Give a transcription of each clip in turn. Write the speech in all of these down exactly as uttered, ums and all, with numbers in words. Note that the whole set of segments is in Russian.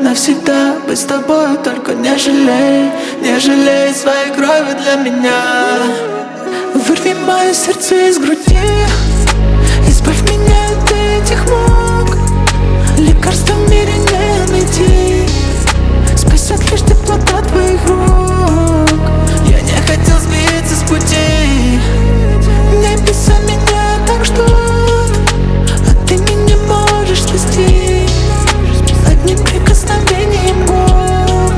навсегда быть с тобой, только не жалей, не жалей своей крови для меня. Вырви мое сердце из груди, избавь меня от этих мук. Лекарства в мире не найти, спасет лишь теплота твоих рук. Я не хотел сбиться с пути, небеса меня так ждут, а ты меня можешь спасти одним прикосновением губ.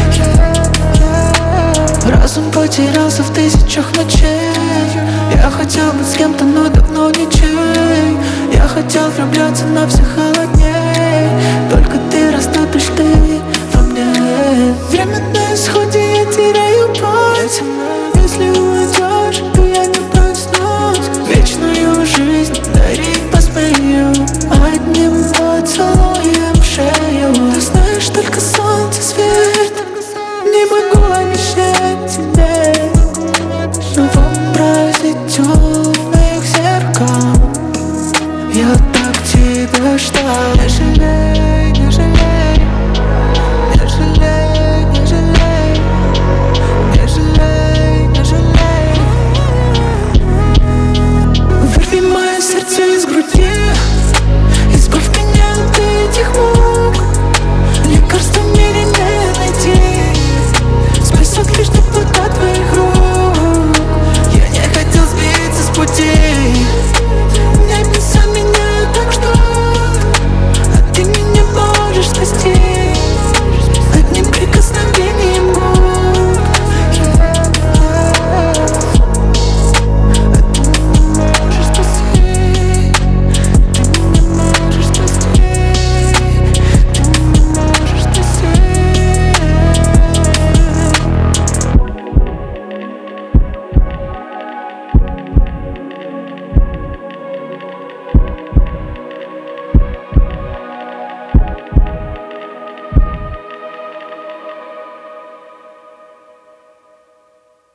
Разум потерялся в тысячах ночей. Я хотел быть с кем-то, но давно ничей. Я хотел влюбляться на всех